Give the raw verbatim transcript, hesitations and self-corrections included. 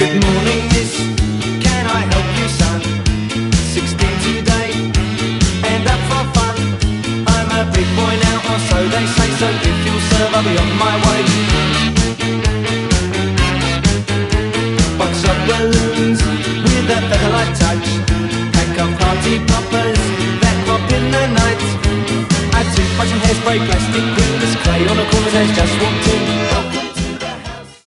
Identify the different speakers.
Speaker 1: Good morning, miss, can I help you, son? Sixteen today, and up for fun. I'm a big boy now, or so they say, so if you'll serve, I'll be on my way. Box of balloons with a feather-light touch, pack of party poppers that pop in the night. Add toothbrush and hairspray, plastic glitters, clay on a corner, there's just one